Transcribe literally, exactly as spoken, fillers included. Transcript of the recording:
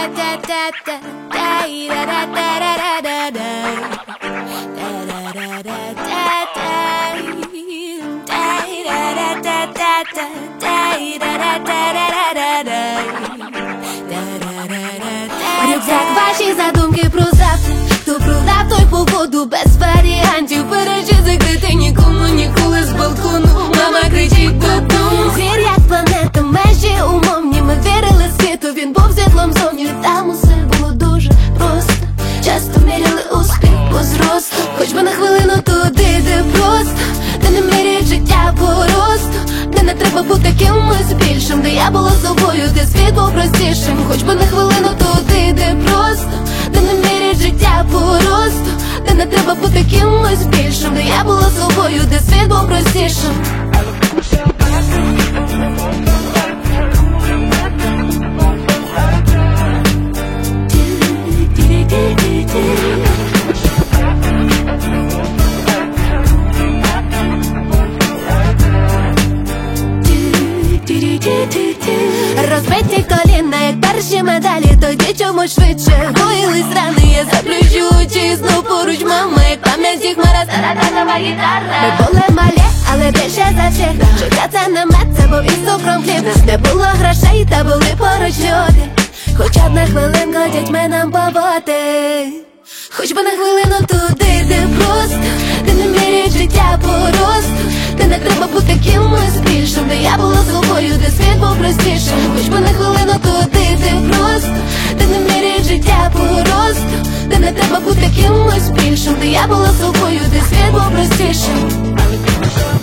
Рюкзак, ваші задумки про завтра. Хто продав, той по воду без варіантів. Перечі закрити нікому ніколи з балкону. Мама кричить додому. Звір як планета, межі умовні. Ми вірили світу, він був світлом зовні. Там усе було дуже просто. Часто міряли успіх по зросту. Хоч би на хвилину туди, де просто, де не міряють життя по росту, де не треба бути кимось більшим, де я була собою, де світ був простішим. Хоч би на хвилину туди, де просто, де не міряють життя по росту, де не треба бути кимось більшим, де я була собою, де світ був простішим. Розбиті коліна, як перші медалі, тоді чомусь швидше гоїлись рани. Я заплющу очі і знов поруч мама, як пам'яті хмара, стара тазова гітара. Ми були малі, але більше за всіх. Життя це не мед, це був із цукром хліб. Не було грошей, та були поруч люди. Хоча б на хвилинку дітьми нам побути. Хоч би на хвилину туди, де просто, де не міряють життя по росту, де не треба бути кимось більшим, де я була собою, де світ був простішим. Хоч би на хвилину туди, де просто, де не міряють життя по росту, де не треба бути кимось більшим, де я була собою, де світ був простішим.